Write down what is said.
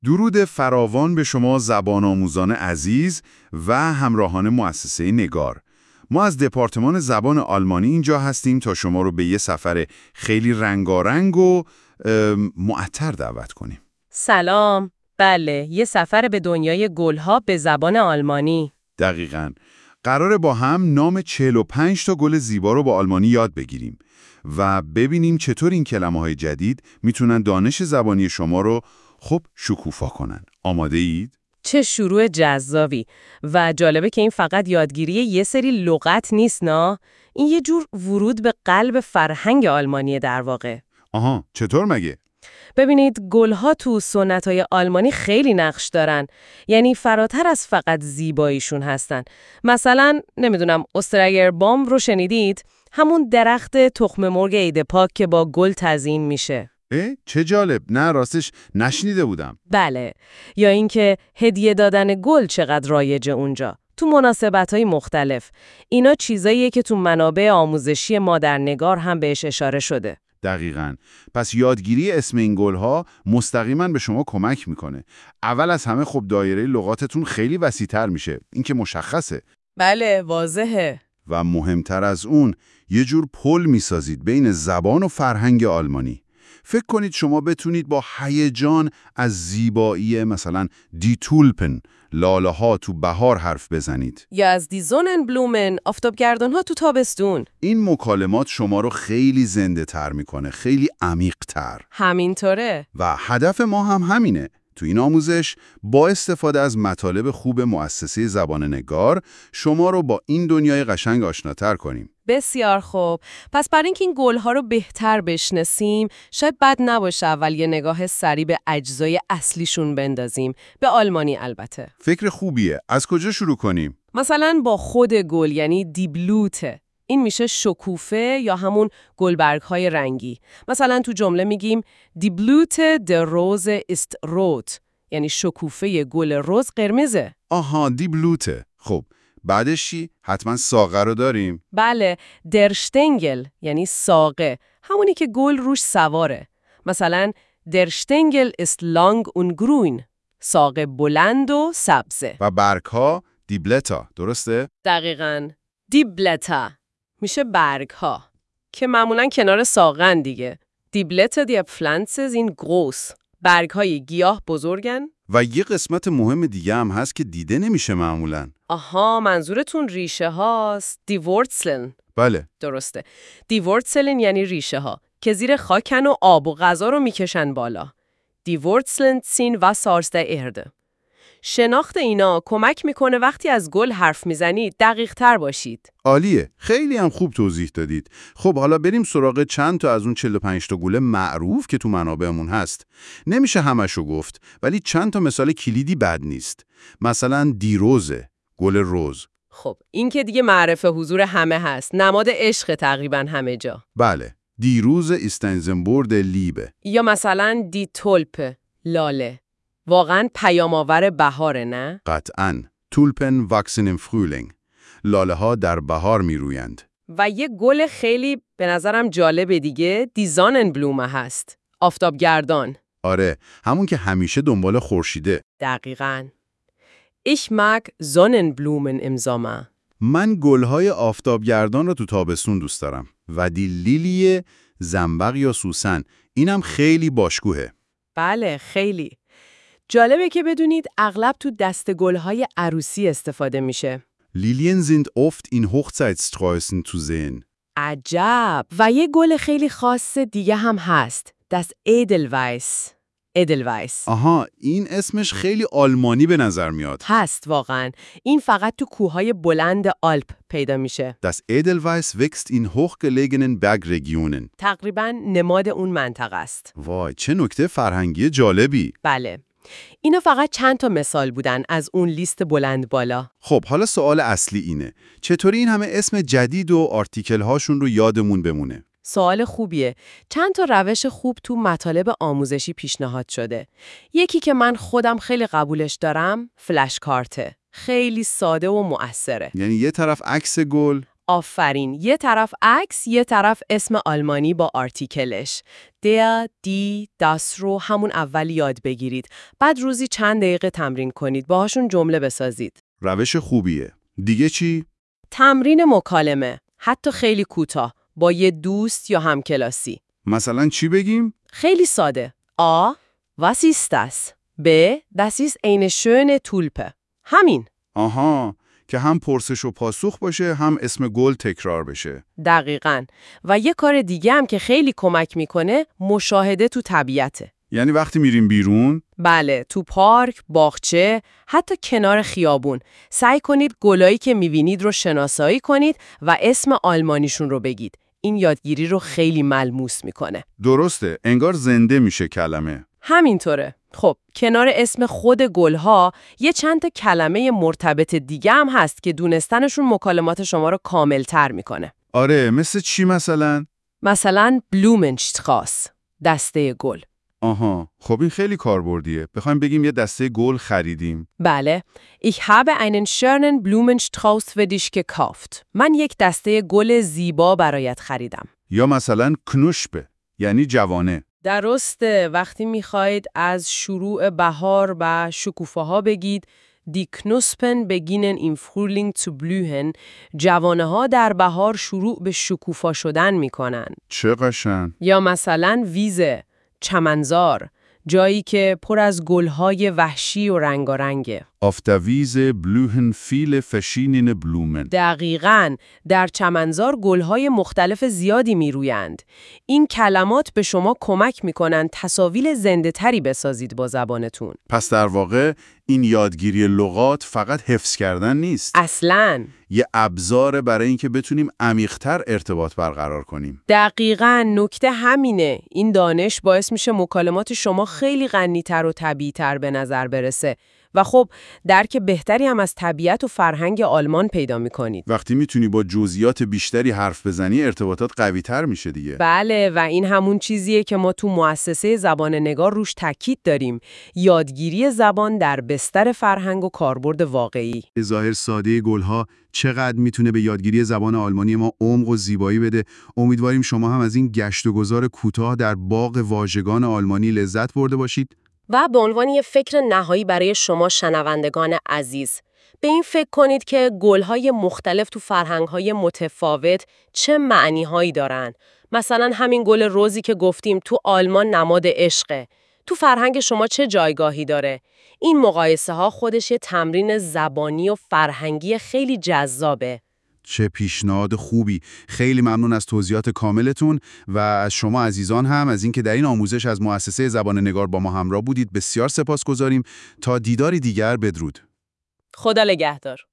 درود فراوان به شما زبان آموزان عزیز و همراهان مؤسسه نگار. ما از دپارتمان زبان آلمانی اینجا هستیم تا شما رو به یه سفر خیلی رنگارنگ و معطر دعوت کنیم. سلام. بله، یه سفر به دنیای گل‌ها به زبان آلمانی. دقیقاً. قراره با هم نام 45 تا گل زیبا رو با آلمانی یاد بگیریم و ببینیم چطور این کلمه‌های جدید میتونن دانش زبانی شما رو شکوفا کنن. آماده اید؟ چه شروع جذابی. و جالبه که این فقط یادگیری یه سری لغت نیست نه؟ این یه جور ورود به قلب فرهنگ آلمانیه در واقع. آها، چطور مگه؟ ببینید گل‌ها تو سنت‌های آلمانی خیلی نقش دارن. یعنی فراتر از فقط زیباییشون هستن. مثلا نمیدونم استراگر بام رو شنیدید؟ همون درخت تخم مرغ عید پاک که با گل تزیین میشه. چه جالب. نه راستش نشنیده بودم. بله. یا اینکه هدیه دادن گل چقدر رایجه اونجا تو مناسبت‌های مختلف. اینا چیزاییه که تو منابع آموزشی ما در نگار هم بهش اشاره شده. دقیقاً. پس یادگیری اسم این گل‌ها مستقیما به شما کمک میکنه. اول از همه دایره لغاتتون خیلی وسیع‌تر میشه. این که مشخصه. بله، واضحه. و مهمتر از اون یه جور پل میسازید بین زبان و فرهنگ آلمانی. فکر کنید شما بتونید با هیجان از زیبایی مثلا دی تولپن، لاله ها تو بهار حرف بزنید. یا از دی زوننبلومن، آفتابگردان ها تو تابستون. این مکالمات شما رو خیلی زنده تر میکنه، خیلی عمیق تر. همینطوره. و هدف ما هم همینه. تو این آموزش با استفاده از مطالب خوب مؤسسه زبان نگار شما رو با این دنیای قشنگ آشناتر کنیم. بسیار خوب. پس برای اینکه این گل‌ها رو بهتر بشناسیم، شاید بد نباشه اول یه نگاه سریع به اجزای اصلیشون بندازیم. به آلمانی البته. فکر خوبیه. از کجا شروع کنیم؟ مثلا با خود گل، یعنی دی بلوته. این میشه شکوفه یا همون گلبرگ‌های رنگی. مثلا تو جمله میگیم دی بلوته در روز است روت، یعنی شکوفه گل رز قرمزه. آها، دی بلوته. خب بعدش چی؟ حتما ساقه رو داریم. بله، در شتنگل یعنی ساقه، همونی که گل روش سواره. مثلا در شتنگل است لانگ und grün، ساقه بلند و سبزه. و برگ‌ها دی بلتا، درسته؟ دقیقاً. دی بلتا میشه برگ‌ها که معمولاً کنار ساقن دیگه. دی بلتا دی پفلانتسه زین گروس، برگ‌های گیاه بزرگن. و یه قسمت مهم دیگه هم هست که دیده نمیشه معمولاً. آها، منظورتون ریشه هاست. دی ورتسلن. بله. درسته. دی ورتسلن یعنی ریشه ها که زیر خاکن و آب و غذا رو میکشن بالا. دی ورتسلن ziehen Wasser aus der Erde. شناخت اینا کمک میکنه وقتی از گل حرف میزنید دقیق تر باشید. عالیه. خیلی هم خوب توضیح دادید. خب حالا بریم سراغ چند تا از اون 45 تا گل معروف که تو منابعمون هست. نمیشه همشو گفت، ولی چند تا مثال کلیدی بد نیست. مثلا دیروزه، گل رز. خب این که دیگه معرف حضور همه هست. نماد عشق تقریبا همه جا. بله. دیروز استنزنبورد لیبه. یا مثلا دی تولپ، لاله. واقعا پیام‌آور بهاره نه؟ قطعاً. تولپن wachsen im Frühling. لاله ها در بهار می رویند. و یه گل خیلی به نظرم جالب دیگه دی زوننبلومه هست. آفتابگردان. آره، همون که همیشه دنبال خورشیده. دقیقاً. Ich mag Sonnenblumen im Sommer. من گل‌های آفتابگردان رو تو تابستون دوست دارم. و دی لیلی زنبق یا سوسن، اینم خیلی باشکوهه. بله، خیلی. جالبه که بدونید اغلب تو دست گل‌های عروسی استفاده میشه. Lilien sind oft in Hochzeitsträußen zu sehen. عجب. و یه گل خیلی خاص دیگه هم هست. Das Edelweiss. Edelweiss. آها، این اسمش خیلی آلمانی به نظر میاد. هست واقعاً. این فقط تو کوههای بلند آلپ پیدا میشه. Das Edelweiss wächst in hochgelegenen Bergregionen. تقریباً نماد اون منطقه است. وای، چه نکته فرهنگی جالبی. بله. اینا فقط چند تا مثال بودن از اون لیست بلند بالا. خب حالا سوال اصلی اینه. چطوری این همه اسم جدید و آرتیکل هاشون رو یادمون بمونه؟ سوال خوبیه. چند تا روش خوب تو مطالب آموزشی پیشنهاد شده. یکی که من خودم خیلی قبولش دارم، فلش کارته. خیلی ساده و مؤثره. یعنی یه طرف عکس گل. آفرین. یه طرف عکس، یه طرف اسم آلمانی با آرتیکلش. der، die، das رو همون اول یاد بگیرید. بعد روزی چند دقیقه تمرین کنید. باهاشون جمله بسازید. روش خوبیه. دیگه چی؟ تمرین مکالمه. حتی خیلی کوتاه. با یه دوست یا همکلاسی. مثلا چی بگیم؟ خیلی ساده. A. Was ist das? B. Das ist eine schöne Tulpe. همین. آها، که هم پرسش و پاسخ باشه، هم اسم گل تکرار بشه. دقیقاً. و یه کار دیگه هم که خیلی کمک میکنه، مشاهده تو طبیعته. یعنی وقتی میریم بیرون؟ بله، تو پارک، باغچه، حتی کنار خیابون. سعی کنید گلایی که میبینید رو شناسایی کنید و اسم آلمانیشون رو بگید. این یادگیری رو خیلی ملموس میکنه. درسته، انگار زنده میشه کلمه. همینطوره. خب، کنار اسم خود گلها یه چند تا کلمه مرتبط دیگه هم هست که دونستنشون مکالمات شما رو کاملتر میکنه. آره، مثل چی مثلا؟ مثلا Blumenstrauß، دسته گل. آها، خب این خیلی کاربردیه. بخوایم بگیم یه دسته گل خریدیم. بله. Ich habe einen schönen Blumenstrauß für dich gekauft. من یک دسته گل زیبا برایت خریدم. یا مثلا کنوشبه، یعنی جوانه. درسته. وقتی میخواید از شروع بهار و شکوفه‌ها بگید Die Knospen beginnen im Frühling zu blühen. جوانه ها در بهار شروع به شکوفا شدن میکنن. چه قشنگ. یا مثلا ویزه، چمنزار، جایی که پر از گلهای وحشی و رنگارنگه. Auf der Wiese blühen viele verschiedene Blumen. دقیقاً. در چمنزار گلهای مختلف زیادی میرویند. این کلمات به شما کمک میکنن تصاویر زنده تری بسازید با زبانتون. پس در واقع این یادگیری لغات فقط حفظ کردن نیست. اصلاً. یه ابزار برای اینکه بتونیم عمیق‌تر ارتباط برقرار کنیم. دقیقاً. نکته همینه. این دانش باعث میشه مکالمات شما خیلی غنی‌تر و طبیعی‌تر به نظر برسه. و خب درک بهتری هم از طبیعت و فرهنگ آلمان پیدا می‌کنید. وقتی میتونی با جزئیات بیشتری حرف بزنی، ارتباطات قوی‌تر میشه دیگه. بله، و این همون چیزیه که ما تو مؤسسه زبان نگار روش تاکید داریم. یادگیری زبان در بستر فرهنگ و کاربرد واقعی. ظاهر ساده گلها چقدر میتونه به یادگیری زبان آلمانی ما عمق و زیبایی بده. امیدواریم شما هم از این گشت و گذار کوتاه در باغ واژگان آلمانی لذت برده باشید. و به عنوان یه فکر نهایی برای شما شنوندگان عزیز، به این فکر کنید که گل‌های مختلف تو فرهنگ‌های متفاوت چه معنی‌هایی دارن. مثلا همین گل روزی که گفتیم تو آلمان نماد عشقه. تو فرهنگ شما چه جایگاهی داره؟ این مقایسه‌ها خودش یه تمرین زبانی و فرهنگی خیلی جذابه. چه پیشنهاد خوبی. خیلی ممنون از توضیحات کاملتون و از شما عزیزان هم از اینکه در این آموزش از مؤسسه زبان نگار با ما همراه بودید بسیار سپاسگزاریم. تا دیداری دیگر، بدرود. خدا نگهدار.